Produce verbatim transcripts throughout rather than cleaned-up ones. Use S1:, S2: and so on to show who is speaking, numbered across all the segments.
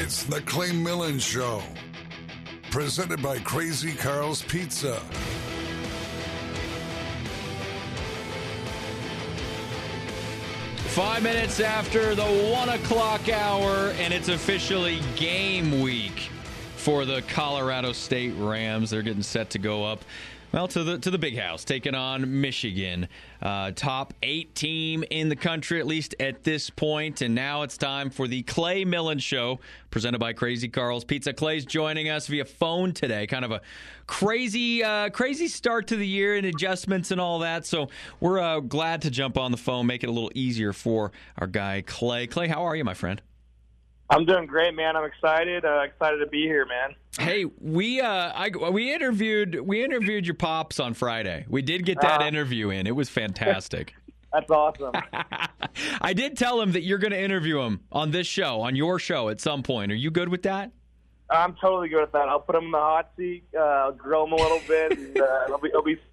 S1: It's the Clay Millen Show, presented by Crazy Carl's Pizza.
S2: Five minutes after the one o'clock hour, and it's officially game week for the Colorado State Rams. They're getting set to go up, well, to the to the big house, taking on Michigan. Uh, top eight team in the country, at least at this point. And now it's time for the Clay Millen Show, presented by Crazy Carl's Pizza. Clay's joining us via phone today. Kind of a crazy, uh, crazy start to the year and adjustments and all that. So we're uh, glad to jump on the phone, make it a little easier for our guy Clay. Clay, how are you, my friend?
S3: I'm doing great, man. I'm excited. Uh, excited to be here, man.
S2: Hey, we uh, I, we interviewed we interviewed your pops on Friday. We did get that uh, interview in. It was fantastic.
S3: That's awesome.
S2: I did tell him that you're going to interview him on this show, on your show at some point. Are you good with that?
S3: I'm totally good with that. I'll put him in the hot seat, uh, I'll grill him a little bit, and uh, it'll be it'll be.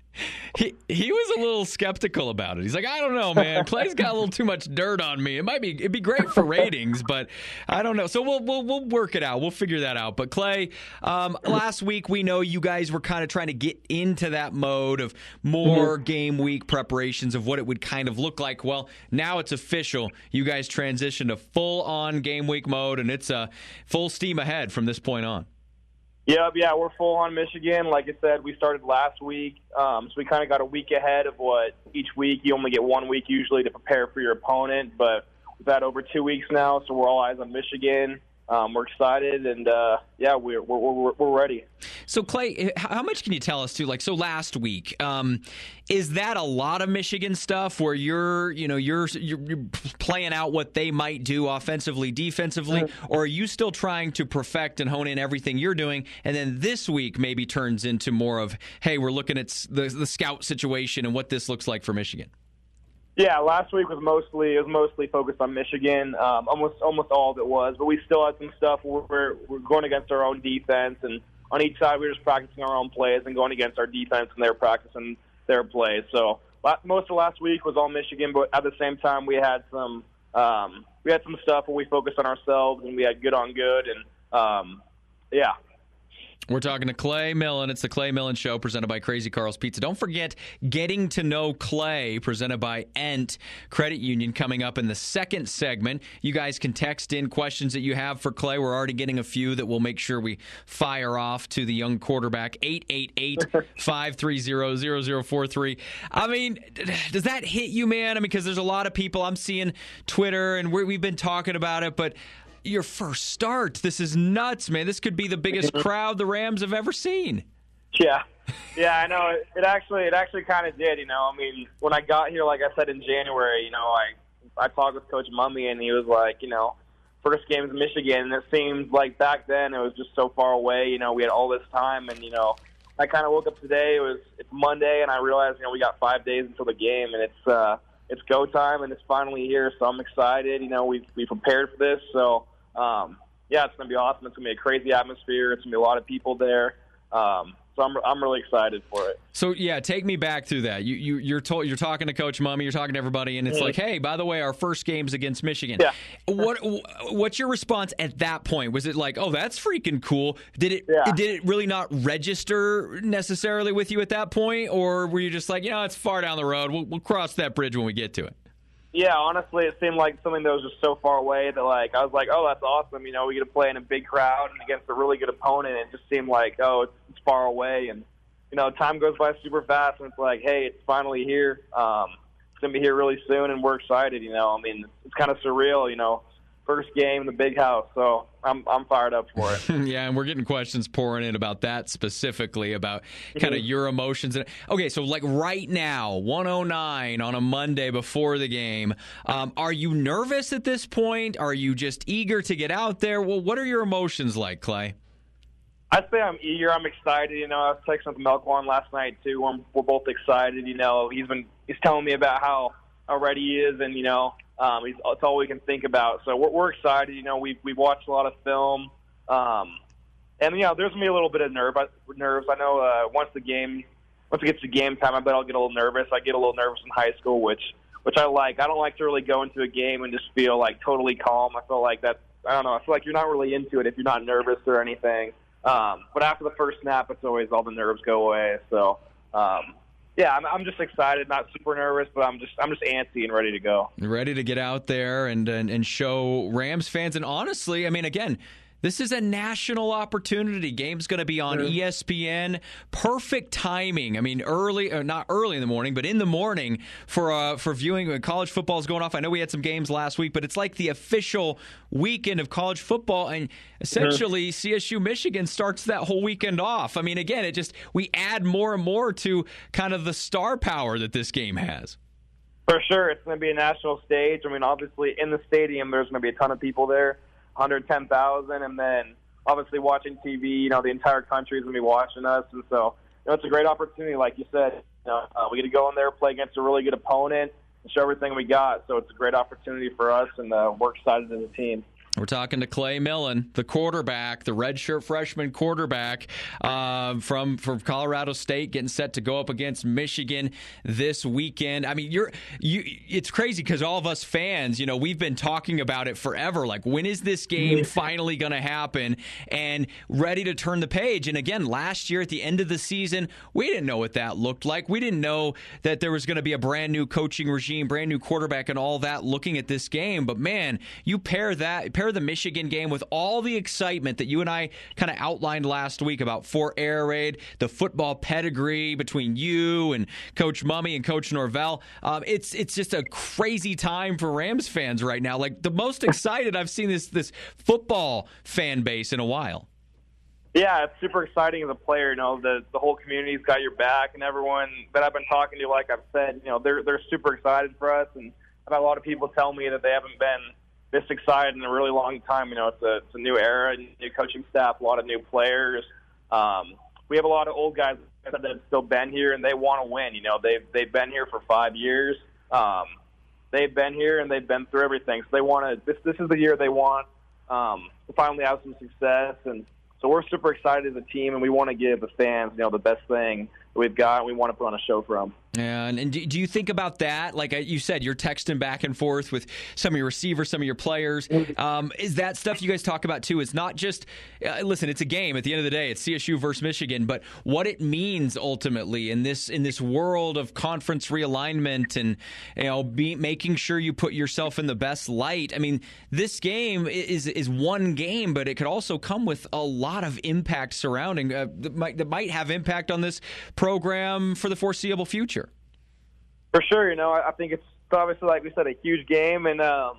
S2: He he was a little skeptical about it. He's like, I don't know, man. Clay's got a little too much dirt on me. It might be it'd be great for ratings, but I don't know. So we'll we'll we'll work it out. We'll figure that out. But Clay, um, last week we know you guys were kind of trying to get into that mode of more mm-hmm. game week preparations of what it would kind of look like. Well, now it's official. You guys transitioned to full on game week mode, and it's uh, full steam ahead from this point on.
S3: Yep, yeah, we're full on Michigan. Like I said, we started last week, um, so we kind of got a week ahead of what each week. You only get one week usually to prepare for your opponent, but we've had over two weeks now, so we're all eyes on Michigan. Um, we're excited, and uh, yeah, we're, we're we're we're ready.
S2: So, Clay, how much can you tell us too? Like, so last week, um, is that a lot of Michigan stuff where you're, you know, you're you're playing out what they might do offensively, defensively, mm-hmm. or are you still trying to perfect and hone in everything you're doing? And then this week maybe turns into more of, hey, we're looking at the the scout situation and what this looks like for Michigan.
S3: Yeah, last week was mostly it was mostly focused on Michigan, um, almost almost all of it was. But we still had some stuff where we're we're going against our own defense, and on each side we were just practicing our own plays and going against our defense, and they're practicing their plays. So most of last week was all Michigan, but at the same time we had some um, we had some stuff where we focused on ourselves and we had good on good, and um, yeah.
S2: We're talking to Clay Millen. It's the Clay Millen Show, presented by Crazy Carl's Pizza. Don't forget, Getting to Know Clay, presented by Ent Credit Union, coming up in the second segment. You guys can text in questions that you have for Clay. We're already getting a few that we'll make sure we fire off to the young quarterback. eight eight eight, five three zero, zero zero four three. I mean, does that hit you, man? I mean, because there's a lot of people. I'm seeing Twitter, and we're, we've been talking about it, but your first start, this is nuts, man. This could be the biggest crowd the Rams have ever seen.
S3: Yeah, yeah, I know. It, it actually, it actually kind of did. You know, I mean, when I got here, like I said in January, you know, I I talked with Coach Mummy, and he was like, you know, first game's Michigan, and it seemed like back then it was just so far away. You know, we had all this time, and you know, I kind of woke up today. It was it's Monday, and I realized, you know, we got five days until the game, and it's uh, it's go time, and it's finally here. So I'm excited. You know, we we prepared for this, so. Um, yeah, it's going to be awesome. It's going to be a crazy atmosphere. It's going to be a lot of people there. Um, so I'm I'm really excited for it.
S2: So yeah, take me back through that. You you you're told you're talking to Coach Mummy, you're talking to everybody, and it's mm-hmm. like, hey, by the way, our first game's against Michigan.
S3: Yeah.
S2: what what's your response at that point? Was it like, oh, that's freaking cool? Did it
S3: yeah.
S2: did it really not register necessarily with you at that point, or were you just like, you know, it's far down the road. We'll we'll cross that bridge when we get to it?
S3: Yeah, honestly, it seemed like something that was just so far away that, like, I was like, oh, that's awesome. You know, we get to play in a big crowd and against a really good opponent. It just seemed like, oh, it's, it's far away. And, you know, time goes by super fast, and it's like, hey, it's finally here. Um, it's going to be here really soon, and we're excited, you know. I mean, it's kind of surreal, you know. First game in the big house, so I'm I'm fired up for it.
S2: Yeah, and we're getting questions pouring in about that specifically, about kind of your emotions. Okay, so like right now, one oh nine on a Monday before the game, um, are you nervous at this point? Are you just eager to get out there? Well, what are your emotions like, Clay?
S3: I'd say I'm eager. I'm excited. You know, I was texting with Melquan last night too. We're, we're both excited. You know, he's been he's telling me about how how ready he is, and you know. Um, it's all we can think about. So we're, we're excited. You know, we've, we've watched a lot of film. Um, and, you know, there's going to be a little bit of nerve, nerves. I know uh, once the game, once it gets to game time, I bet I'll get a little nervous. I get a little nervous in high school, which which I like. I don't like to really go into a game and just feel, like, totally calm. I feel like that I don't know. I feel like you're not really into it if you're not nervous or anything. Um, but after the first snap, it's always all the nerves go away. So, um, yeah, I'm, I'm just excited, not super nervous, but I'm just I'm just antsy and ready to go.
S2: Ready to get out there and, and, and show Rams fans. And honestly, I mean, again, this is a national opportunity. Game's going to be on E S P N. Perfect timing. I mean, early, or not early in the morning, but in the morning for uh, for viewing when college football is going off. I know we had some games last week, but it's like the official weekend of college football, and essentially mm-hmm. C S U Michigan starts that whole weekend off. I mean, again, it just we add more and more to kind of the star power that this game has.
S3: For sure, it's going to be a national stage. I mean, obviously, in the stadium, there's going to be a ton of people there. one hundred ten thousand, and then obviously watching T V, you know, the entire country is going to be watching us, and so, you know, it's a great opportunity, like you said. You know, uh, we get to go in there, play against a really good opponent, and show everything we got, so it's a great opportunity for us, and uh, we're excited as a team.
S2: We're talking to Clay Millen, the quarterback, the redshirt freshman quarterback uh, from from Colorado State, getting set to go up against Michigan this weekend. I mean, you're you. It's crazy because all of us fans, you know, we've been talking about it forever. Like, when is this game finally going to happen? And ready to turn the page. And again, last year at the end of the season, we didn't know what that looked like. We didn't know that there was going to be a brand new coaching regime, brand new quarterback, and all that. Looking at this game, but man, you pair that. Pair the Michigan game with all the excitement that you and I kind of outlined last week about Fort Air Raid, the football pedigree between you and Coach Mumme and Coach Norvell. Um, it's it's just a crazy time for Rams fans right now. Like, the most excited I've seen this this football fan base in a while.
S3: Yeah, it's super exciting as a player. You know, the the whole community's got your back, and everyone that I've been talking to, like I've said, you know, they're they're super excited for us. And I've had a lot of people tell me that they haven't been this excited in a really long time. You know, it's a it's a new era, new coaching staff, a lot of new players. Um, we have a lot of old guys that have still been here, and they want to win. You know, they've they've been here for five years. Um, they've been here and they've been through everything. So they want to. This this is the year they want um, to finally have some success, and so we're super excited as a team, and we want to give the fans, you know, the best thing that we've got, and we want to put on a show for them.
S2: Yeah, and, and do, do you think about that? Like you said, you're texting back and forth with some of your receivers, some of your players. Um, is that stuff you guys talk about too? It's not just, uh, listen, it's a game. At the end of the day, it's C S U versus Michigan, but what it means ultimately in this in this world of conference realignment and, you know, be, making sure you put yourself in the best light. I mean, this game is is one game, but it could also come with a lot of impact surrounding uh, that might that might have impact on this program for the foreseeable future.
S3: For sure, you know, I think it's obviously, like we said, a huge game, and um,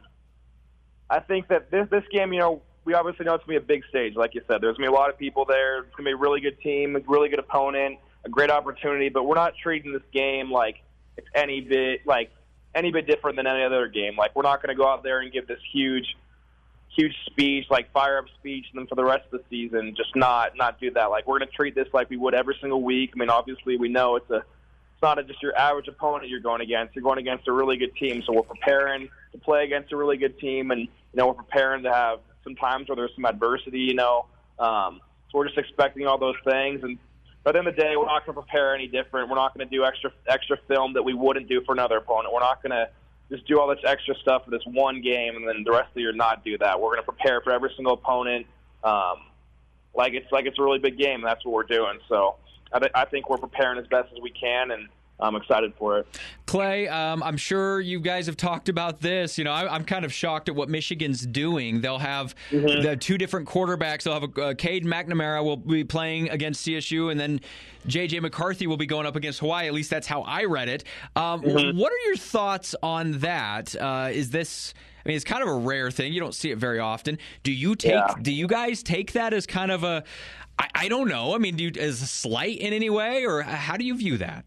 S3: I think that this this game, you know, we obviously know it's going to be a big stage, like you said. There's going to be a lot of people there. It's going to be a really good team, a really good opponent, a great opportunity, but we're not treating this game like it's any bit like any bit different than any other game. Like, we're not going to go out there and give this huge, huge speech, like fire-up speech, and then for the rest of the season just not not do that. Like, we're going to treat this like we would every single week. I mean, obviously, we know it's a It's not just your average opponent you're going against. You're going against a really good team. So we're preparing to play against a really good team, and, you know, we're preparing to have some times where there's some adversity, you know. Um, so we're just expecting all those things. And at the end of the day, we're not going to prepare any different. We're not going to do extra extra film that we wouldn't do for another opponent. We're not going to just do all this extra stuff for this one game and then the rest of the year not do that. We're going to prepare for every single opponent um, like it's like it's a really big game, and that's what we're doing. So I, th- I think we're preparing as best as we can, and I'm excited for it.
S2: Clay, um, I'm sure you guys have talked about this. You know, I, I'm kind of shocked at what Michigan's doing. They'll have mm-hmm. the two different quarterbacks. They'll have a, uh, Cade McNamara will be playing against C S U, and then J J McCarthy will be going up against Hawaii. At least that's how I read it. Um, mm-hmm. What are your thoughts on that? Uh, is this... I mean, it's kind of a rare thing. You don't see it very often. Do you take? Yeah. Do you guys take that as kind of a? I, I don't know. I mean, do you, as a slight in any way, or how do you view that?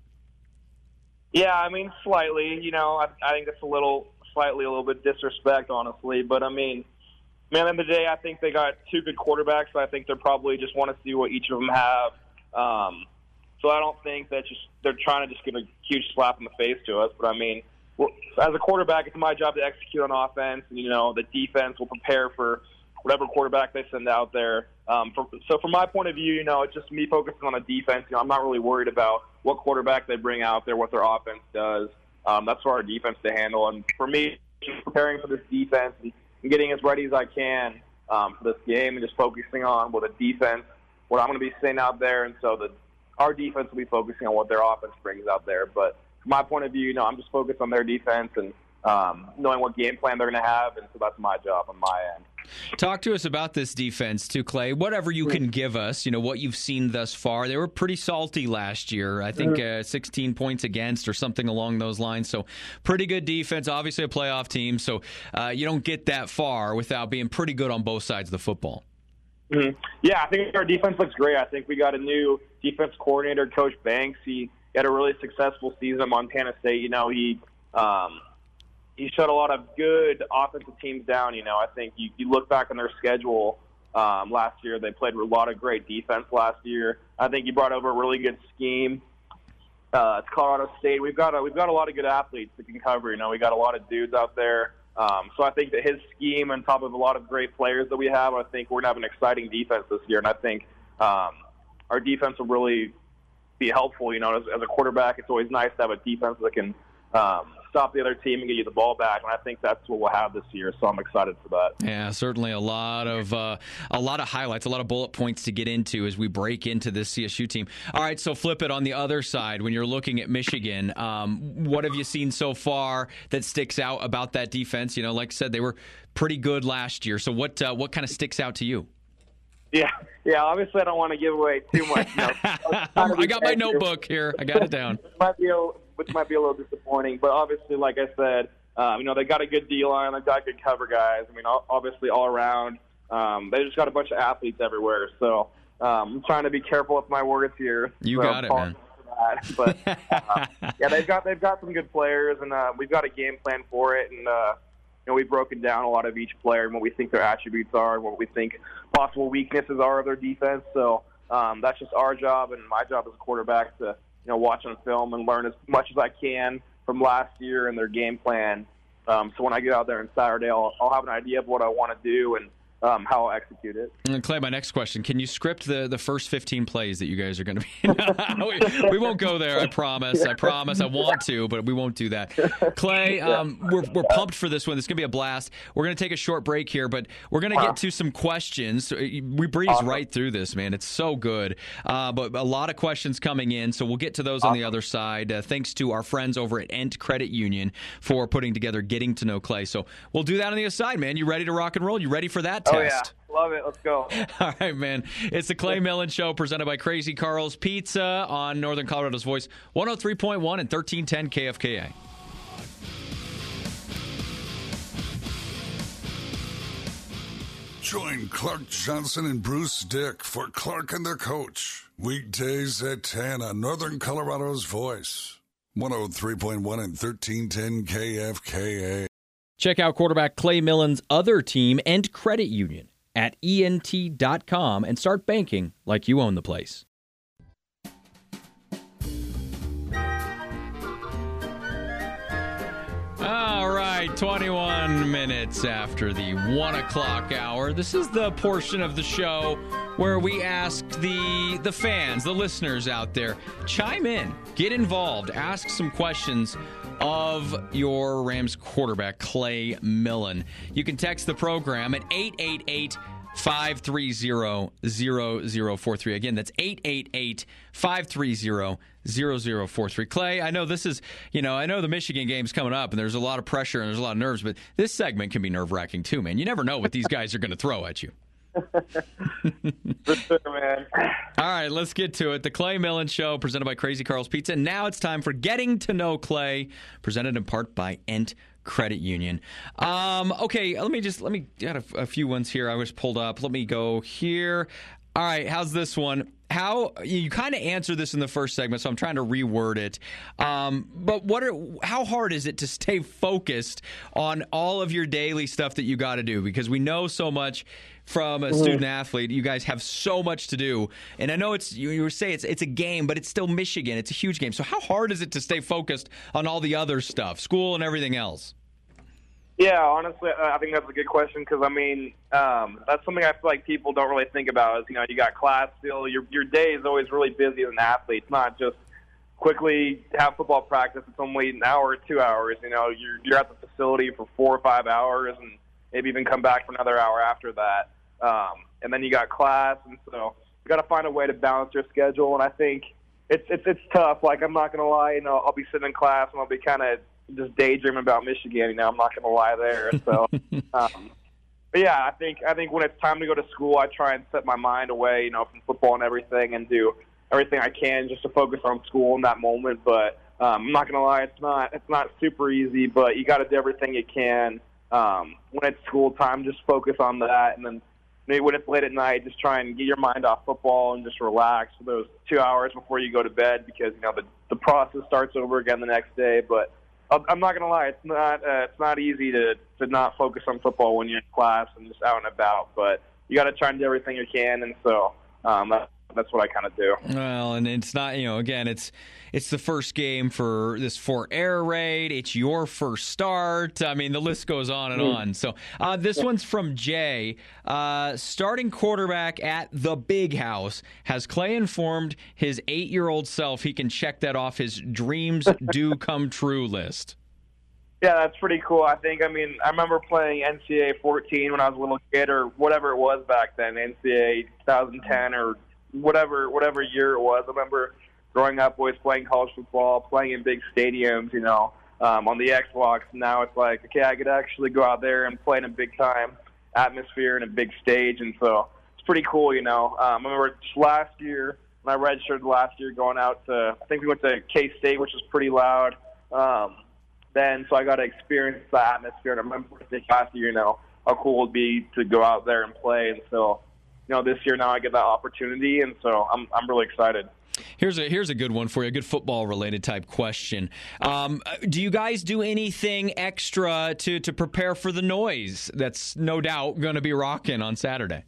S3: Yeah, I mean, slightly. You know, I, I think it's a little, slightly a little bit disrespect, honestly. But I mean, man, at the end of the day, I think they got two good quarterbacks. So I think they probably just want to see what each of them have. Um, so I don't think that just they're trying to just give a huge slap in the face to us. But I mean, well, as a quarterback, it's my job to execute on offense. And, you know, the defense will prepare for whatever quarterback they send out there. Um, for, so from my point of view, you know, it's just me focusing on the defense. You know, I'm not really worried about what quarterback they bring out there, what their offense does. Um, that's for our defense to handle. And for me, just preparing for this defense and getting as ready as I can um, for this game, and just focusing on what the defense, what I'm going to be saying out there, and so the our defense will be focusing on what their offense brings out there. But from my point of view, you know, I'm just focused on their defense and um, knowing what game plan they're going to have, and so that's my job on my end.
S2: Talk to us about this defense too, Clay. Whatever you can give us, you know, what you've seen thus far. They were pretty salty last year. I think uh, sixteen points against or something along those lines. So pretty good defense, obviously a playoff team. So uh, you don't get that far without being pretty good on both sides of the football.
S3: Mm-hmm. Yeah, I think our defense looks great. I think we got a new defense coordinator, Coach Banks. He had a really successful season at Montana State. You know, he um, he shut a lot of good offensive teams down. You know, I think you, you look back on their schedule um, last year, they played a lot of great defense last year. I think he brought over a really good scheme. Uh, it's Colorado State. We've got a, we've got a lot of good athletes that can cover. You know, we got a lot of dudes out there. Um, so I think that his scheme, on top of a lot of great players that we have, I think we're going to have an exciting defense this year. And I think um, our defense will really be helpful. You know, as, as a quarterback, it's always nice to have a defense that can um, stop the other team and get you the ball back. And I think that's what we'll have this year. So I'm excited for that.
S2: Yeah, certainly a lot of uh, a lot of highlights, a lot of bullet points to get into as we break into this C S U team. All right, so flip it on the other side. When you're looking at Michigan, um, what have you seen so far that sticks out about that defense? You know, like I said, they were pretty good last year. So what uh, what kind of sticks out to you?
S3: Yeah, yeah. Obviously, I don't want to give away too much. You know,
S2: I got my notebook here. I got it down.
S3: which, might be a, which might be a little disappointing, but obviously, like I said, um, you know, they got a good D line. They got good cover guys. I mean, obviously, all around, um, they just got a bunch of athletes everywhere. So um, I'm trying to be careful with my words here.
S2: You
S3: so
S2: got it, man.
S3: That. But uh, yeah, they've got they've got some good players, and uh, we've got a game plan for it, and. Uh, You know, we've broken down a lot of each player and what we think their attributes are, and what we think possible weaknesses are of their defense. So um, that's just our job and my job as a quarterback to, you know, watch on film and learn as much as I can from last year and their game plan. Um, so when I get out there on Saturday, I'll, I'll have an idea of what I want to do and um, how I'll execute it.
S2: And Clay, my next question, can you script the, the first fifteen plays that you guys are going to be we, we won't go there, I promise. I promise. I want to, but we won't do that. Clay, um, we're, we're pumped for this one. This is going to be a blast. We're going to take a short break here, but we're going to get to some questions. We breeze awesome. right through this, man. It's so good. Uh, but a lot of questions coming in, so we'll get to those awesome. on the other side. Uh, thanks to our friends over at Ent Credit Union for putting together Getting to Know Clay. So we'll do that on the other side, man. You ready to rock and roll? You ready for that test?
S3: Oh, yeah. Love it. Let's go.
S2: All right, man. It's the Clay Millen Show presented by Crazy Carl's Pizza on Northern Colorado's Voice, one oh three point one and thirteen ten K F K A.
S1: Join Clark Johnson and Bruce Dick for Clark and the Coach. Weekdays at ten on Northern Colorado's Voice, one oh three point one and thirteen ten K F K A.
S2: Check out quarterback Clay Millen's other team, Ent Credit Union, at E N T dot com and start banking like you own the place. All right, twenty-one minutes after the one o'clock hour. This is the portion of the show where we ask the the fans, the listeners out there, chime in, get involved, ask some questions of your Rams quarterback, Clay Millen. You can text the program at eight eight eight, five three zero, zero zero four three. Again, that's eight eight eight, five three zero, zero zero four three. Clay, I know this is, you know, I know the Michigan game's coming up and there's a lot of pressure and there's a lot of nerves, but this segment can be nerve-wracking too, man. You never know what these guys are going to throw at you.
S3: For sure, man.
S2: All right, let's get to it. The Clay Millen Show, presented by Crazy Carl's Pizza. Now it's time for Getting to Know Clay, presented in part by Ent Credit Union. Um, okay, let me just, let me get a, a few ones here I was pulled up. Let me go here. All right, how's this one? How you kind of answered this in the first segment, so I'm trying to reword it. Um, but what are how hard is it to stay focused on all of your daily stuff that you got to do? Because we know so much from a student athlete. You guys have so much to do, and I know it's you, you were saying it's it's a game, but it's still Michigan. It's a huge game. So how hard is it to stay focused on all the other stuff, school and everything else?
S3: Yeah, honestly, I think that's a good question because, I mean, um, that's something I feel like people don't really think about is, you know, you got class still. Your your day is always really busy as an athlete. It's not just quickly have football practice. It's only an hour or two hours. You know, you're, you're at the facility for four or five hours, and maybe even come back for another hour after that. Um, and then you got class, and so you got to find a way to balance your schedule. And I think it's it's it's tough. Like, I'm not gonna lie, you know, I'll be sitting in class and I'll be kind of just daydreaming about Michigan. You know, I'm not gonna lie there. So, um, but yeah, I think I think when it's time to go to school, I try and set my mind away, you know, from football and everything, and do everything I can just to focus on school in that moment. But um, I'm not gonna lie, it's not it's not super easy, but you got to do everything you can. Um, when it's school time, just focus on that, and then maybe when it's late at night, just try and get your mind off football and just relax for those two hours before you go to bed, because you know the the process starts over again the next day. But I'm not gonna lie, it's not uh, it's not easy to to not focus on football when you're in class and just out and about. But you got to try and do everything you can, and so um, that, that's what I kind of do.
S2: Well, and it's not, you know, again, it's it's the first game for this Fort Air raid. It's your first start. I mean, the list goes on and mm. on. So uh, this yeah. one's from Jay. Uh, starting quarterback at the Big House. Has Clay informed his eight-year-old self he can check that off his dreams do come true list?
S3: Yeah, that's pretty cool. I think, I mean, I remember playing N C double A fourteen when I was a little kid, or whatever it was back then, N C double A twenty ten or whatever whatever year it was. I remember growing up always playing college football, playing in big stadiums, you know, um, on the Xbox. Now it's like, okay, I could actually go out there and play in a big-time atmosphere and a big stage, and so it's pretty cool, you know. Um, I remember just last year, when I redshirted last year, going out to, I think we went to K-State, which was pretty loud. Um, then, so I got to experience the atmosphere, and I remember last year, you know, how cool it would be to go out there and play, and so, you know, this year now I get that opportunity, and so I'm I'm really excited.
S2: Here's a here's a good one for you, a good football-related type question. Um, do you guys do anything extra to, to prepare for the noise that's no doubt going to be rocking on Saturday?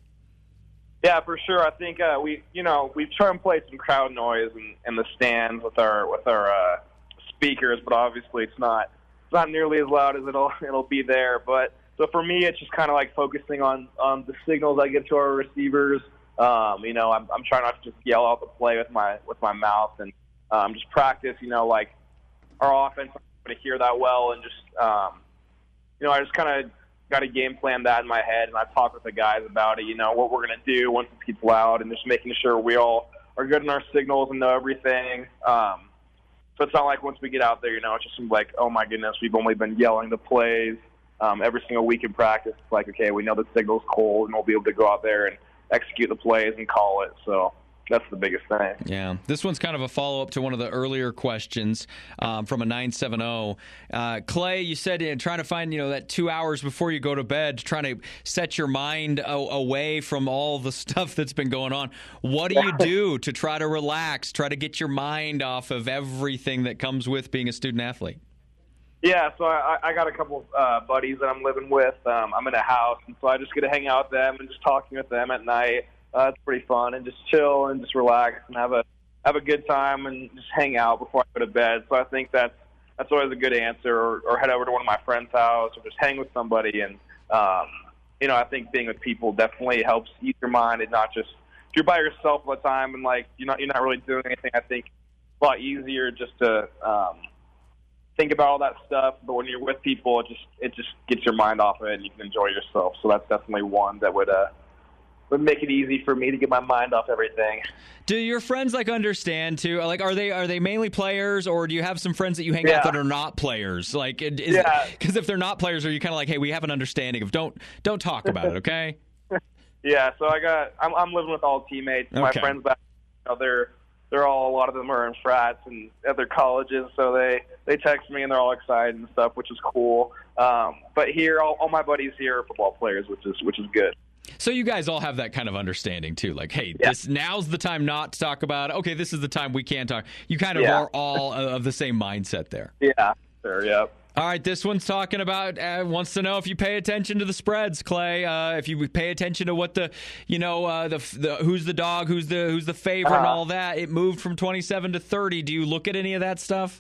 S3: Yeah, for sure. I think uh, we, you know, we try and play some crowd noise in, in the stands with our with our uh, speakers, but obviously it's not it's not nearly as loud as it'll it'll be there. But so for me, it's just kind of like focusing on on the signals I give to our receivers. Um, you know, I'm, I'm trying not to just yell out the play with my with my mouth, and um, just practice. You know, like our offense, I'm going to hear that well, and just um, you know, I just kind of got to game plan that in my head, and I talk with the guys about it. You know, what we're going to do once it gets loud, and just making sure we all are good in our signals and know everything. Um, so it's not like once we get out there, you know, it's just like, oh my goodness, we've only been yelling the plays um, every single week in practice. It's like, okay, we know the signal's cold, and we'll be able to go out there and execute the plays and call it. So that's the biggest thing.
S2: Yeah. This one's kind of a follow-up to one of the earlier questions um, from a nine seven zero. Uh, Clay, you said uh, trying to find, you know, that two hours before you go to bed, trying to set your mind a- away from all the stuff that's been going on. What do you do to try to relax, try to get your mind off of everything that comes with being a student athlete?
S3: Yeah, so I, I got a couple uh, buddies that I'm living with. Um, I'm in a house, and so I just get to hang out with them and just talking with them at night. Uh, it's pretty fun, and just chill and just relax and have a have a good time and just hang out before I go to bed. So I think that's that's always a good answer. Or, or head over to one of my friends' house, or just hang with somebody. And um, you know, I think being with people definitely helps ease your mind, and not just if you're by yourself all the time and like you're not you're not really doing anything. I think it's a lot easier just to um, think about all that stuff, but when you're with people, it just it just gets your mind off of it, and you can enjoy yourself. So that's definitely one that would uh, would make it easy for me to get my mind off everything.
S2: Do your friends like understand too? Like, are they are they mainly players, or do you have some friends that you hang
S3: yeah.
S2: out that are not players? Like, is
S3: yeah,
S2: because if they're not players, are you kind of like, hey, we have an understanding of don't don't talk about it, okay?
S3: Yeah. So I got I'm I'm living with all teammates. Okay. My friends back, you know, they're. They're all, a lot of them are in frats and other colleges, so they, they text me and they're all excited and stuff, which is cool. Um, but here, all, all my buddies here are football players, which is which is good.
S2: So you guys all have that kind of understanding too, like, hey,
S3: yeah.
S2: this now's the time not to talk about it. Okay, this is the time we can talk. You kind of
S3: yeah.
S2: are all of the same mindset there.
S3: Yeah, sure, yeah.
S2: All right, this one's talking about, uh, wants to know if you pay attention to the spreads, Clay. Uh, if you pay attention to what the, you know, uh, the, the who's the dog, who's the who's the favorite, uh-huh. and all that. It moved from twenty-seven to thirty. Do you look at any of that stuff?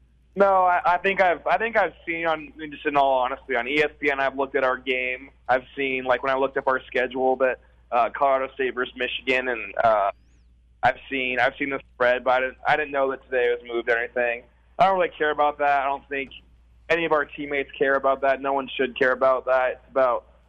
S3: No, I, I think I've I think I've seen on just in all honesty on E S P N. I've looked at our game. I've seen like when I looked up our schedule that uh, Colorado State versus Michigan, and uh, I've seen I've seen the spread, but I didn't I didn't know that today was moved or anything. I don't really care about that. I don't think any of our teammates care about that. No one should care about that. It's about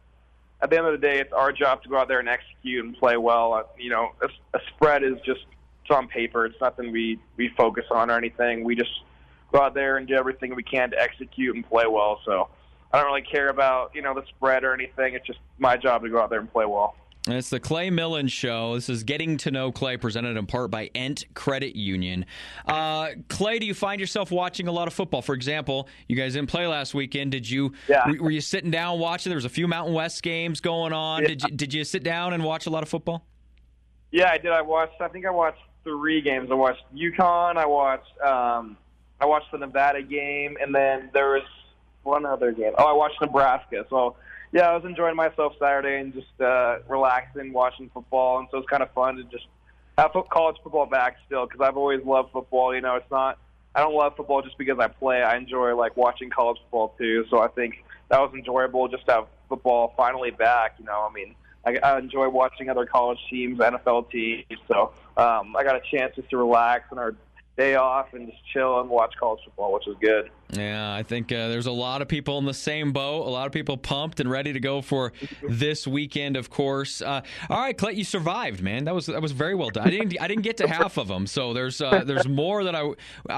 S3: at the end of the day, it's our job to go out there and execute and play well. Uh, you know, a, a spread is just it's on paper. It's nothing we, we focus on or anything. We just go out there and do everything we can to execute and play well. So I don't really care about, you know, the spread or anything. It's just my job to go out there and play well.
S2: And it's the Clay Millen Show. This is Getting to Know Clay, presented in part by Ent Credit Union. Uh, Clay, do you find yourself watching a lot of football? For example, you guys didn't play last weekend. Did you?
S3: Yeah.
S2: Were you sitting down watching? There was a few Mountain West games going on.
S3: Yeah.
S2: Did you, did you sit down and watch a lot of football?
S3: Yeah, I did. I watched. I think I watched three games. I watched UConn. I watched. Um, I watched the Nevada game, and then there was one other game. Oh, I watched Nebraska. So. Yeah, I was enjoying myself Saturday and just uh, relaxing, watching football, and so it's kind of fun to just have college football back still because I've always loved football. You know, it's not I don't love football just because I play. I enjoy like watching college football too. So I think that was enjoyable just to have football finally back. You know, I mean, I, I enjoy watching other college teams, N F L teams. So um, I got a chance just to relax on our day off and just chill and watch college football, which was good.
S2: Yeah, I think uh, there's a lot of people in the same boat, a lot of people pumped and ready to go for this weekend, of course. Uh, all right, Clay, you survived, man. That was that was very well done. I didn't I didn't get to half of them, so there's uh, there's more that I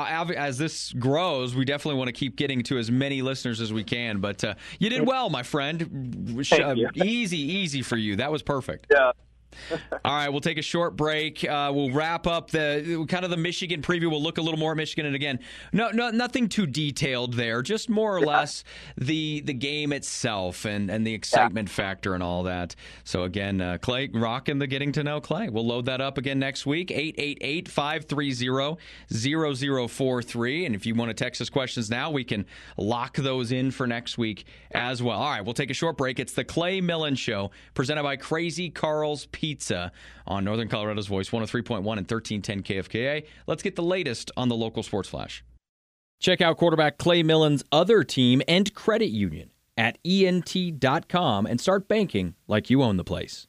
S2: as this grows, we definitely want to keep getting to as many listeners as we can. But uh, you did well, my friend.
S3: Thank you.
S2: Easy, easy for you. That was perfect.
S3: Yeah.
S2: All right, we'll take a short break. Uh, we'll wrap up the kind of the Michigan preview. We'll look a little more at Michigan, and again, no, no, nothing too detailed there. Just more or
S3: yeah.
S2: less the the game itself and, and the excitement yeah. factor and all that. So again, uh, Clay rocking the Getting to Know Clay. We'll load that up again next week. eight eight eight, five three zero, zero zero four three. And if you want to text us questions now, we can lock those in for next week as well. All right, we'll take a short break. It's the Clay Millen Show, presented by Crazy Carl's Pizza on Northern Colorado's Voice, one oh three point one and thirteen ten K F K A. Let's get the latest on the local sports flash. Check out quarterback Clay Millen's other team, Ent Credit Union, at E N T dot com and start banking like you own the place.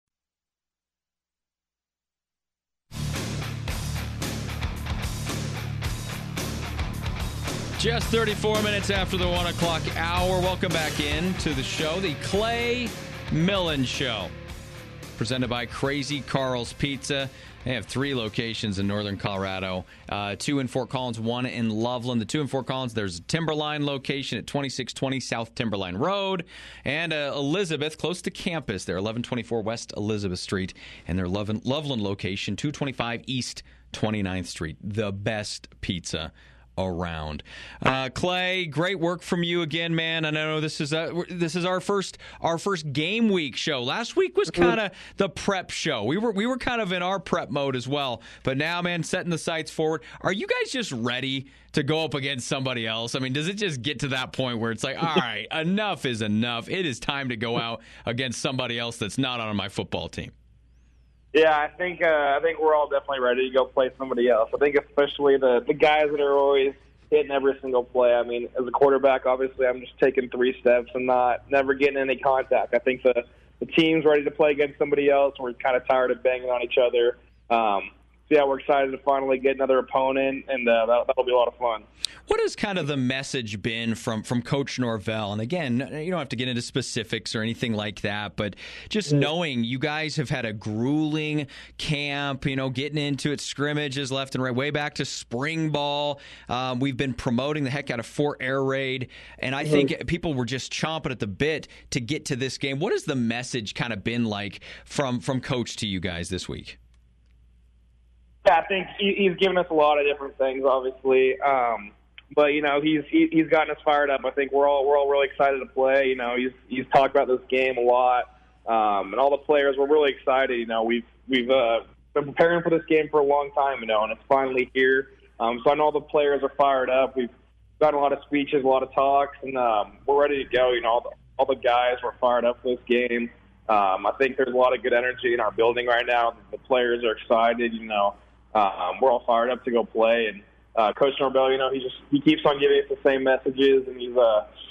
S2: Just thirty-four minutes after the one o'clock hour. Welcome back in to the show, the Clay Millen Show, presented by Crazy Carl's Pizza. They have three locations in Northern Colorado, uh, two in Fort Collins, one in Loveland. The two in Fort Collins, there's a Timberline location at twenty-six twenty South Timberline Road, and uh, Elizabeth, close to campus there, eleven twenty-four West Elizabeth Street, and their Loveland, Loveland location, two twenty-five East twenty-ninth Street. The best pizza around. Uh, Clay, great work from you again, man. And I know this is a, this is our first our first game week show. Last week was kind of the prep show. We were we were kind of in our prep mode as well. But now, man, setting the sights forward. Are you guys just ready to go up against somebody else? I mean, does it just get to that point where it's like, all right, enough is enough. It is time to go out against somebody else that's not on my football team?
S3: Yeah, I think uh, I think we're all definitely ready to go play somebody else. I think especially the, the guys that are always hitting every single play. I mean, as a quarterback, obviously I'm just taking three steps and not never getting any contact. I think the, the team's ready to play against somebody else. We're kind of tired of banging on each other. Um, so, yeah, we're excited to finally get another opponent, and uh, that, that'll be a lot of fun.
S2: What has kind of the message been from, from Coach Norvell? And again, you don't have to get into specifics or anything like that, but just mm-hmm. knowing you guys have had a grueling camp, you know, getting into it, scrimmages left and right, way back to spring ball. Um, we've been promoting the heck out of Fort Air Raid, and I mm-hmm. think people were just chomping at the bit to get to this game. What has the message kind of been like from, from Coach to you guys this week?
S3: Yeah, I think he's given us a lot of different things, obviously. Um, but you know, he's he's gotten us fired up. I think we're all we're all really excited to play. You know, he's he's talked about this game a lot, um, and all the players were really excited. You know, we've we've uh, been preparing for this game for a long time. You know, and it's finally here. Um, so I know all the players are fired up. We've gotten a lot of speeches, a lot of talks, and um, we're ready to go. You know, all the, all the guys were fired up for this game. Um, I think there's a lot of good energy in our building right now. The players are excited. You know. Um, we're all fired up to go play, and uh, Coach Norvell, you know, he just he keeps on giving us the same messages, and he's uh,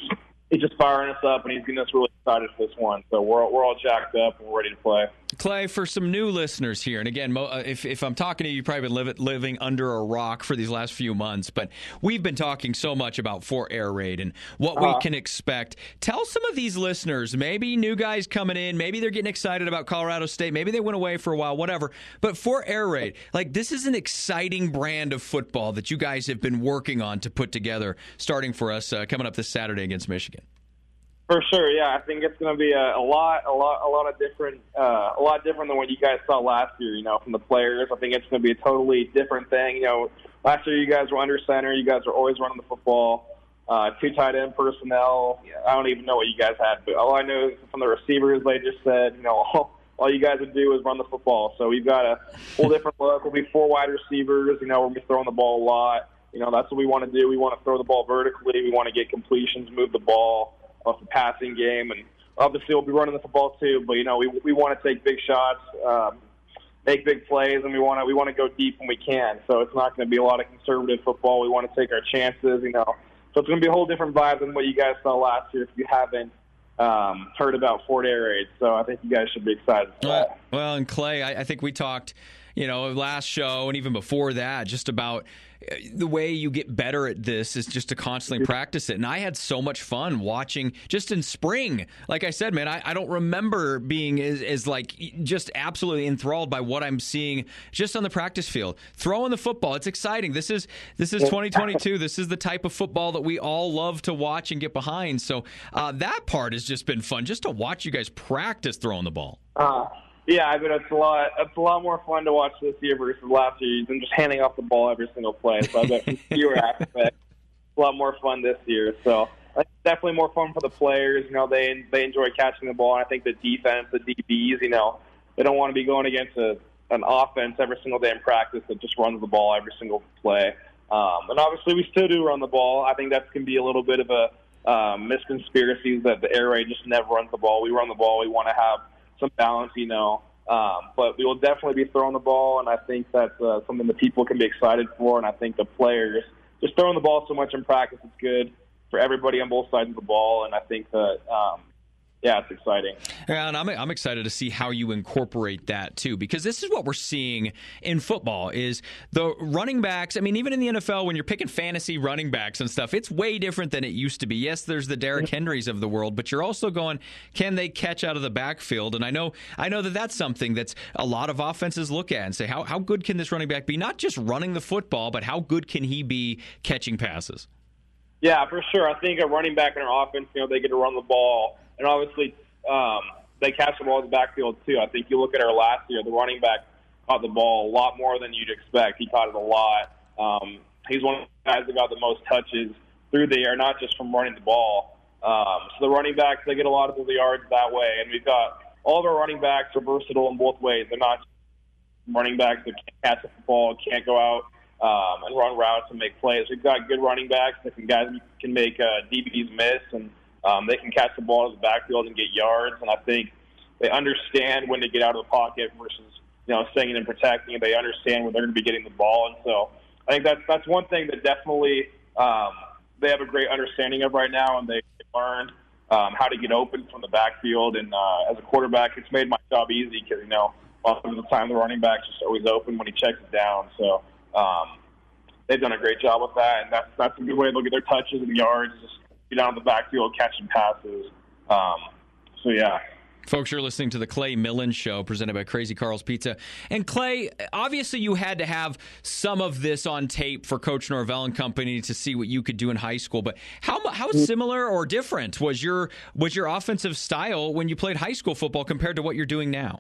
S3: he's just firing us up, and he's getting us really excited for this one. So we're we're all jacked up and we're ready to play.
S2: Clay, for some new listeners here, and again, if, if I'm talking to you, you've probably been live, living under a rock for these last few months, but we've been talking so much about Fort Air Raid and what uh-huh. we can expect. Tell some of these listeners, maybe new guys coming in, maybe they're getting excited about Colorado State, maybe they went away for a while, whatever, but Fort Air Raid, like this is an exciting brand of football that you guys have been working on to put together, starting for us uh, coming up this Saturday against Michigan.
S3: For sure, yeah. I think it's going to be a, a lot, a lot, a lot of different, uh, a lot different than what you guys saw last year. You know, from the players, I think it's going to be a totally different thing. You know, last year you guys were under center, you guys were always running the football, uh, two tight end personnel. I don't even know what you guys had, but all I know is from the receivers, they just said, you know, all, all you guys would do is run the football. So we've got a whole different look. We'll be four wide receivers. You know, we'll be throwing the ball a lot. You know, that's what we want to do. We want to throw the ball vertically. We want to get completions, move the ball off the passing game, and obviously we'll be running the football too. But you know, we we want to take big shots, um, make big plays, and we want to we want to go deep when we can. So it's not going to be a lot of conservative football. We want to take our chances, you know. So it's going to be a whole different vibe than what you guys saw last year. If you haven't um, heard about Fort Air Raid, so I think you guys should be excited for
S2: well,
S3: that.
S2: Well, and Clay, I, I think we talked, you know, last show and even before that, just about the way you get better at this is just to constantly practice it. And I had so much fun watching just in spring. Like I said, man, I, I don't remember being as, as like just absolutely enthralled by what I'm seeing just on the practice field. Throwing the football, it's exciting. This is this is twenty twenty-two. This is the type of football that we all love to watch and get behind. So uh, that part has just been fun, just to watch you guys practice throwing the ball.
S3: Uh Yeah, I mean, it's a lot. It's a lot more fun to watch this year versus last year than just handing off the ball every single play. So I bet from fewer aspects, it's a lot more fun this year. So it's definitely more fun for the players. You know, they they enjoy catching the ball. And I think the defense, the D Bs, you know, they don't want to be going against a, an offense every single day in practice that just runs the ball every single play. Um, and obviously, we still do run the ball. I think that can be a little bit of a um, misconspiracy that the Air Raid just never runs the ball. We run the ball. We want to have some balance, you know, um, but we will definitely be throwing the ball, and I think that's uh, something that people can be excited for, and I think the players, just throwing the ball so much in practice is good for everybody on both sides of the ball, and I think that, um, yeah, it's exciting.
S2: Yeah, and I'm, I'm excited to see how you incorporate that, too, because this is what we're seeing in football is the running backs. I mean, even in the N F L, when you're picking fantasy running backs and stuff, it's way different than it used to be. Yes, there's the Derrick Henrys of the world, but you're also going, can they catch out of the backfield? And I know I know that that's something that's a lot of offenses look at and say, how, how good can this running back be? Not just running the football, but how good can he be catching passes?
S3: Yeah, for sure. I think a running back in our offense, you know, they get to run the ball. And obviously, um, they catch the ball in the backfield, too. I think you look at our last year, the running back caught the ball a lot more than you'd expect. He caught it a lot. Um, he's one of the guys that got the most touches through the air, not just from running the ball. Um, so the running backs, they get a lot of the yards that way. And we've got all of our running backs are versatile in both ways. They're not running backs that can't catch the ball, can't go out um, and run routes and make plays. We've got good running backs that can guys can make uh, D Bs miss, and Um, they can catch the ball in the backfield and get yards, and I think they understand when to get out of the pocket versus, you know, staying and protecting. They understand when they're going to be getting the ball, and so I think that's that's one thing that definitely um, they have a great understanding of right now, and they've learned um, how to get open from the backfield. And uh, as a quarterback, it's made my job easy because, you know, most of the time the running back's just always open when he checks it down. So um, they've done a great job with that, and that's that's a good way to look at their touches and yards. Just down in the backfield catching passes. Um, so, yeah.
S2: Folks, you're listening to the Clay Millen Show presented by Crazy Carl's Pizza. And, Clay, obviously you had to have some of this on tape for Coach Norvell and company to see what you could do in high school. But how how similar or different was your was your offensive style when you played high school football compared to what you're doing now?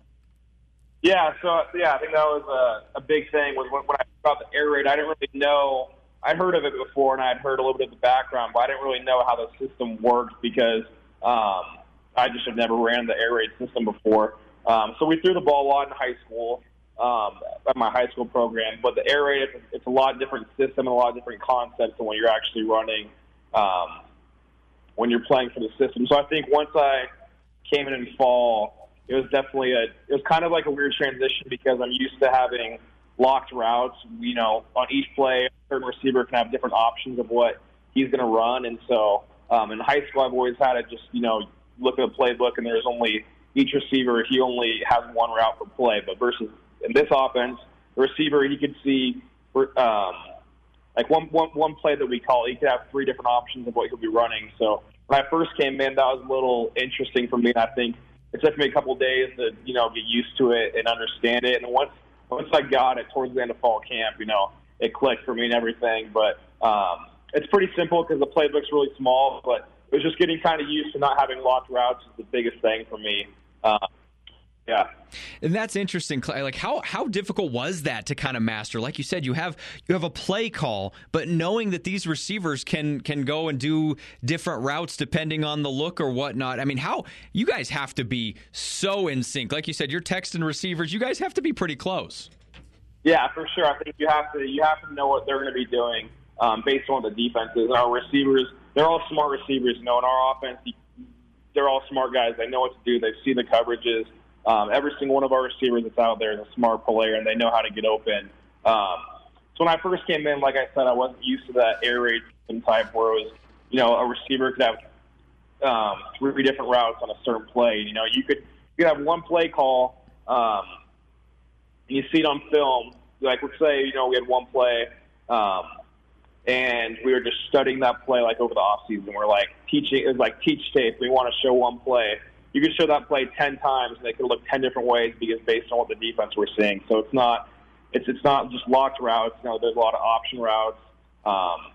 S3: Yeah, so, yeah, I think that was a, a big thing. Was when, when I got the Air Raid, I didn't really know – I'd heard of it before, and I'd heard a little bit of the background, but I didn't really know how the system worked because um, I just had never ran the Air Raid system before. Um, so we threw the ball a lot in high school, um, at my high school program. But the Air Raid, it's, it's a lot different system and a lot of different concepts than when you're actually running, um, when you're playing for the system. So I think once I came in in fall, it was definitely a, it was kind of like a weird transition because I'm used to having locked routes. You know, on each play, a certain receiver can have different options of what he's going to run. And so Um, in high school, I've always had it just, you know, look at the playbook and there's only each receiver, he only has one route per play. But versus in this offense, the receiver, he could see um, like one, one, one play that we call, he could have three different options of what he'll be running. So when I first came in, that was a little interesting for me. And I think it took me a couple of days to, you know, get used to it and understand it. And once once I got it towards the end of fall camp, you know, it clicked for me and everything. But um, it's pretty simple because the playbook's really small. But it was just getting kind of used to not having locked routes is the biggest thing for me. Uh, yeah.
S2: And that's interesting, Clay. Like, how how difficult was that to kind of master? Like you said, you have you have a play call, but knowing that these receivers can can go and do different routes depending on the look or whatnot. I mean, how you guys have to be so in sync. Like you said, you're texting receivers. You guys have to be pretty close.
S3: Yeah, for sure. I think you have to you have to know what they're going to be doing um, based on the defenses. And our receivers, they're all smart receivers. You know, in our offense, they're all smart guys. They know what to do. They see the coverages. Um, every single one of our receivers that's out there is a smart player, and they know how to get open. Um, so when I first came in, like I said, I wasn't used to that air raid type where it was, you know, a receiver could have um, three different routes on a certain play. You know, you could you could have one play call, um, and you see it on film. Like, let's say, you know, we had one play, um, and we were just studying that play like over the off season. We're like teaching, it was like teach tape. We want to show one play. You could show that play ten times, and they could look ten different ways because based on what the defense we're seeing. So it's not, it's it's not just locked routes. You know, there's a lot of option routes. Um,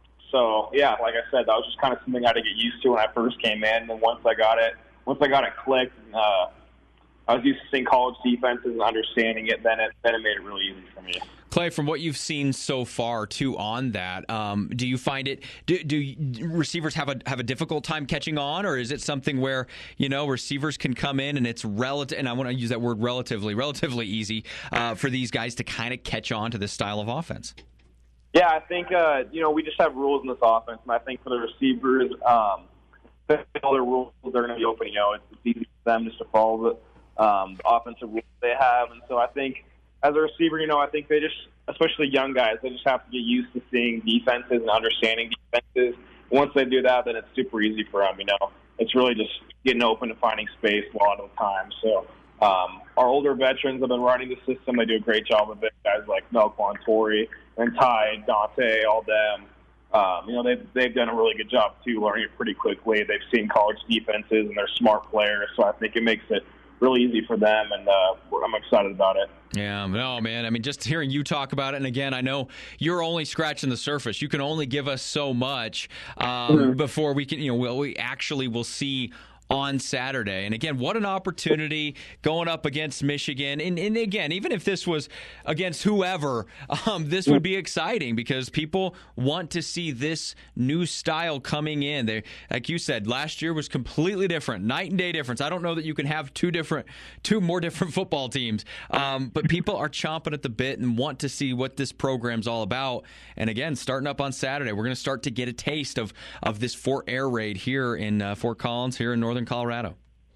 S3: so yeah, like I said, that was just kind of something I had to get used to when I first came in. And once I got it, once I got it clicked, uh, I was used to seeing college defenses and understanding it. Then it then it made it really easy for me.
S2: Clay, from what you've seen so far, too, on that, um, do you find it? Do, do receivers have a have a difficult time catching on, or is it something where you know receivers can come in and it's relative? And I want to use that word relatively, relatively easy uh, for these guys to kind of catch on to this style of offense.
S3: Yeah, I think uh, you know we just have rules in this offense, and I think for the receivers, um, they know their rules they're going to be open. You know, it's, it's easy for them just to follow the, um, the offensive rules they have, and so I think. As a receiver, you know, I think they just, especially young guys, they just have to get used to seeing defenses and understanding defenses. Once they do that, then it's super easy for them, you know. It's really just getting open and finding space a lot of the time. So um, our older veterans have been running the system. They do a great job of it. Guys like Melquan, Torrey, and Ty, Dante, all them. Um, you know, they've, they've done a really good job, too, learning it pretty quickly. They've seen college defenses, and they're smart players. So I think it makes it really easy for them, and uh, I'm excited about it.
S2: Yeah, no, man. I mean, just hearing you talk about it, and again, I know you're only scratching the surface. You can only give us so much um, mm-hmm. before we can, you know, we'll, we actually will see on Saturday. And again, what an opportunity going up against Michigan. And, and again, even if this was against whoever, um, this would be exciting because people want to see this new style coming in. They, like you said, last year was completely different, night and day difference. I don't know that you can have two different, two more different football teams, um, but people are chomping at the bit and want to see what this program's all about. And again, starting up on Saturday, we're going to start to get a taste of of this Fort Air Raid here in uh, Fort Collins, here in Northern Colorado.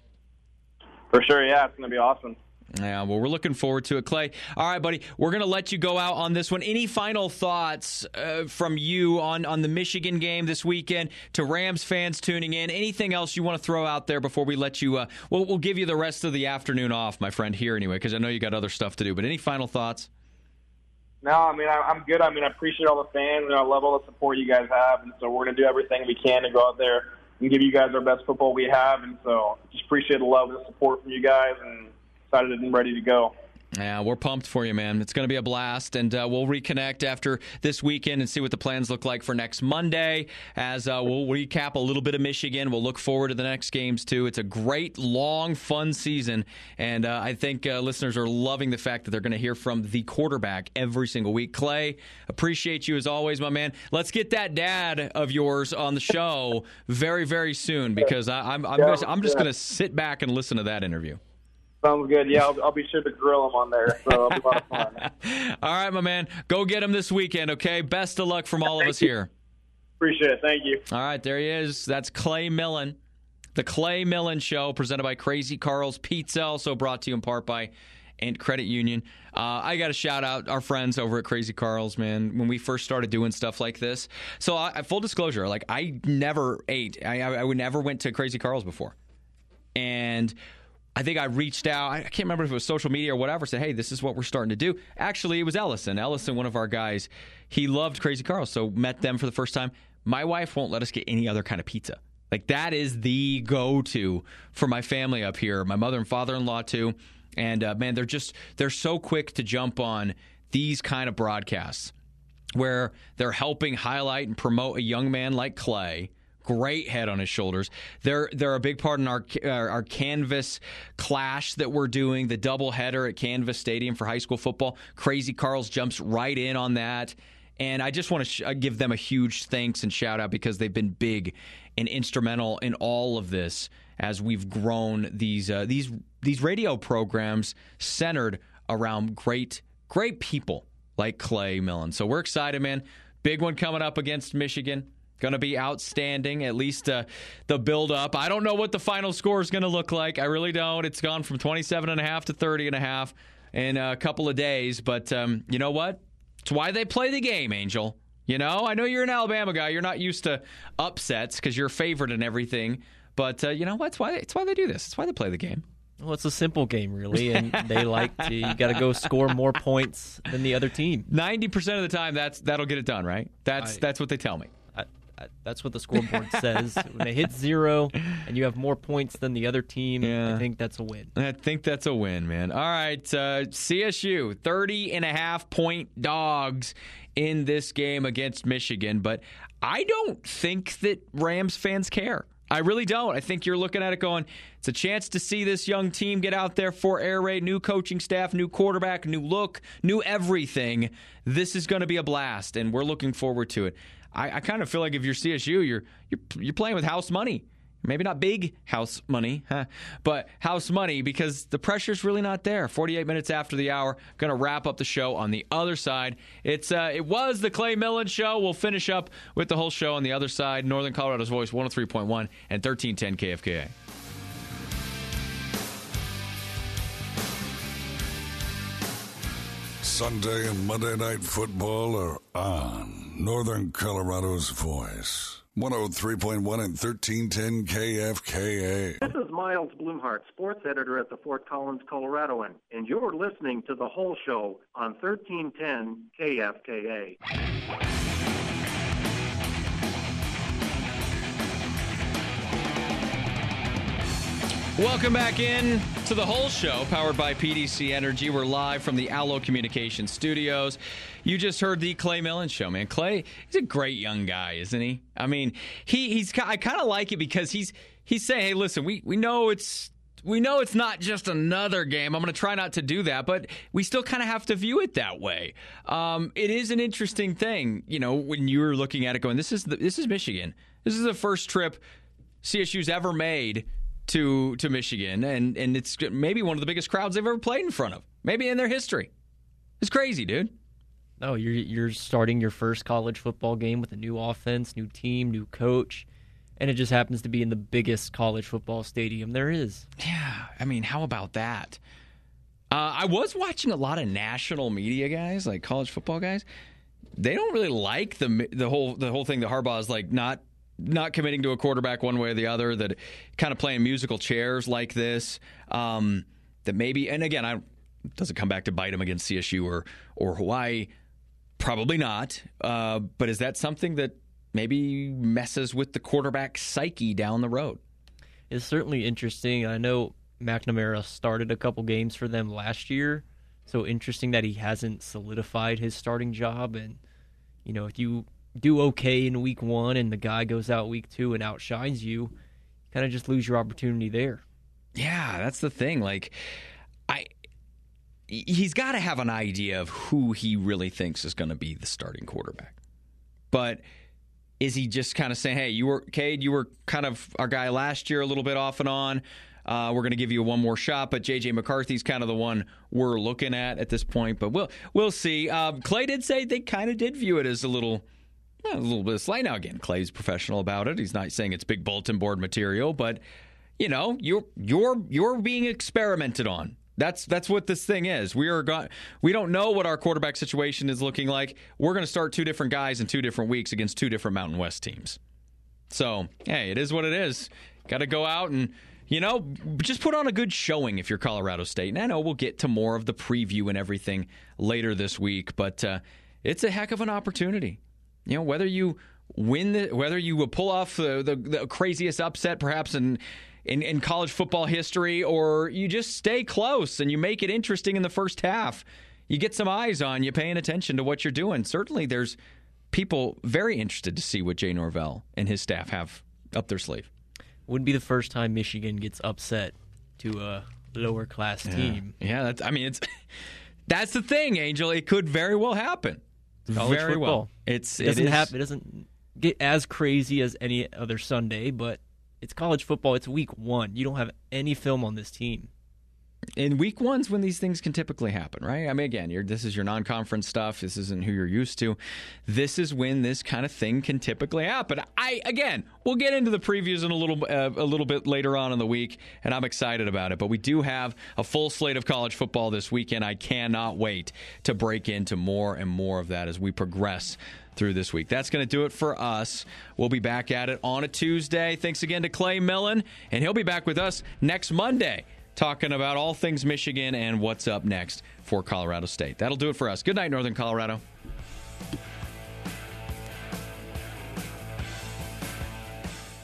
S3: For sure, yeah, it's going to be awesome.
S2: Yeah, well, we're looking forward to it, Clay. All right, buddy, we're going to let you go out on this one. Any final thoughts uh, from you on, on the Michigan game this weekend, to Rams fans tuning in? Anything else you want to throw out there before we let you uh, – we'll, we'll give you the rest of the afternoon off, my friend, here anyway, because I know you got other stuff to do. But any final thoughts?
S3: No, I mean, I, I'm good. I mean, I appreciate all the fans, and I love all the support you guys have. And so we're going to do everything we can to go out there and give you guys our best football we have. And so just appreciate the love and the support from you guys, and excited and ready to go.
S2: Yeah, we're pumped for you, man. It's going to be a blast, and uh, we'll reconnect after this weekend and see what the plans look like for next Monday as uh, we'll recap a little bit of Michigan. We'll look forward to the next games, too. It's a great, long, fun season, and uh, I think uh, listeners are loving the fact that they're going to hear from the quarterback every single week. Clay, appreciate you as always, my man. Let's get that dad of yours on the show very, very soon, because I, I'm, I'm,
S3: yeah,
S2: gonna, I'm just
S3: yeah.
S2: going to sit back and listen to that interview.
S3: Sounds good. Yeah, I'll, I'll be sure to grill him on there. So it'll be a lot of fun.
S2: All right, my man. Go get him this weekend, okay? Best of luck from all of us here.
S3: Appreciate it. Thank you.
S2: All right, there he is. That's Clay Millen. The Clay Millen Show, presented by Crazy Carl's Pizza, also brought to you in part by and Credit Union. Uh, I got to shout out our friends over at Crazy Carl's, man, when we first started doing stuff like this. So, I, full disclosure, like, I never ate. I, I, I never went to Crazy Carl's before. And I think I reached out. I can't remember if it was social media or whatever, said, hey, this is what we're starting to do. Actually, it was Ellison. Ellison, one of our guys, he loved Crazy Carl's, so met them for the first time. My wife won't let us get any other kind of pizza. Like, that is the go-to for my family up here, my mother and father-in-law, too. And, uh, man, they're just, they're so quick to jump on these kind of broadcasts where they're helping highlight and promote a young man like Clay. Great head on his shoulders. They're they're a big part in our, our our Canvas Clash that we're doing, the doubleheader at Canvas Stadium for high school football. Crazy Carl's jumps right in on that. And I just want to sh- give them a huge thanks and shout out because they've been big and instrumental in all of this as we've grown these uh, these these radio programs centered around great great people like Clay Millen. So we're excited, man. Big one coming up against Michigan. Going to be outstanding, at least uh, the build-up. I don't know what the final score is going to look like. I really don't. It's gone from twenty-seven and a half to thirty and a half in a couple of days. But um, you know what? It's why they play the game, Angel. You know, I know you're an Alabama guy. You're not used to upsets because you're favored in everything. But uh, you know what? It's why, it's why they do this. It's why they play the game.
S4: Well, it's a simple game, really, and they like to, you got to go score more points than the other team.
S2: ninety percent of the time, that's that'll get it done, right? That's I, that's what they tell me.
S4: I, I, that's what the scoreboard says. When they hit zero and you have more points than the other team, yeah. I think that's a win.
S2: I think that's a win, man. All right, uh, C S U, thirty and a half point dogs in this game against Michigan, but I don't think that Rams fans care. I really don't. I think you're looking at it going, it's a chance to see this young team get out there for air raid, new coaching staff, new quarterback, new look, new everything. This is going to be a blast, and we're looking forward to it. I, I kind of feel like if you're C S U, you're you're you're playing with house money. Maybe not big house money, huh? but house money because the pressure's really not there. forty-eight minutes after the hour, going to wrap up the show on the other side. It's uh, It was the Clay Millen Show. We'll finish up with the whole show on the other side. Northern Colorado's Voice, one oh three point one and thirteen ten K F K A.
S1: Sunday and Monday Night Football are on Northern Colorado's Voice. one oh three point one and thirteen ten K F K A.
S5: This is Miles Blumhart, sports editor at the Fort Collins Coloradoan, and you're listening to The Whole Show on thirteen ten K F K A.
S2: Welcome back in to The Whole Show, powered by P D C Energy. We're live from the Allo Communications Studios. You just heard the Clay Millen Show, man. Clay, he's a great young guy, isn't he? I mean, he he's I kind of like it because he's he's saying, hey, listen, we, we know it's we know it's not just another game. I'm going to try not to do that, but we still kind of have to view it that way. Um, it is an interesting thing, you know, when you're looking at it going, this is the, this is Michigan. This is the first trip C S U's ever made to to Michigan, and, and it's maybe one of the biggest crowds they've ever played in front of, maybe in their history. It's crazy, dude.
S4: No, you're you're starting your first college football game with a new offense, new team, new coach, and it just happens to be in the biggest college football stadium there is.
S2: Yeah, I mean, how about that? Uh, I was watching a lot of national media guys, like college football guys. They don't really like the the whole the whole thing that Harbaugh is like not not committing to a quarterback one way or the other, that kind of playing musical chairs like this, um, that maybe, and again, I does it come back to bite him against C S U or or Hawaii? Probably not. Uh, but is that something that maybe messes with the quarterback psyche down the road?
S4: It's certainly interesting. I know McNamara started a couple games for them last year, so interesting that he hasn't solidified his starting job. And, you know, if you do okay in week one and the guy goes out week two and outshines you, you kind of just lose your opportunity there.
S2: Yeah, that's the thing. Like, I, he's got to have an idea of who he really thinks is going to be the starting quarterback. But is he just kind of saying, hey, you were, Cade, you were kind of our guy last year, a little bit off and on. Uh, we're going to give you one more shot, but J J McCarthy's kind of the one we're looking at at this point. But we'll we'll see. Um, Clay did say they kind of did view it as a little, yeah, a little bit of slight. Now again, Clay's professional about it. He's not saying it's big bulletin board material, but you know, you're you're you're being experimented on That's that's what this thing is. We are go- we don't know what our quarterback situation is looking like. We're going to start two different guys in two different weeks against two different Mountain West teams. So, hey, it is what it is. Got to go out and, you know, just put on a good showing if you're Colorado State. And I know we'll get to more of the preview and everything later this week, but uh, it's a heck of an opportunity. You know, whether you win, the, whether you pull off the, the, the craziest upset perhaps in, in in college football history, or you just stay close and you make it interesting in the first half. You get some eyes on you paying attention to what you're doing. Certainly there's people very interested to see what Jay Norvell and his staff have up their sleeve.
S4: Wouldn't be the first time Michigan gets upset to a lower class
S2: yeah.
S4: team.
S2: Yeah, that's, I mean, it's that's the thing, Angel. It could very well happen.
S4: College
S2: very
S4: football.
S2: well. It's
S4: it doesn't
S2: it is,
S4: happen. It doesn't get as crazy as any other Sunday, but it's college football. It's week one. You don't have any film on this team.
S2: In week one's when these things can typically happen, right? I mean, again, you're, this is your non-conference stuff. This isn't who you're used to. This is when this kind of thing can typically happen. I again, we'll get into the previews in a little uh, a little bit later on in the week, and I'm excited about it. But we do have a full slate of college football this weekend. I cannot wait to break into more and more of that as we progress through this week. That's going to do it for us. We'll be back at it on a Tuesday. Thanks again to Clay Millen, and he'll be back with us next Monday, talking about all things Michigan and what's up next for Colorado State. That'll do it for us. Good night, Northern Colorado.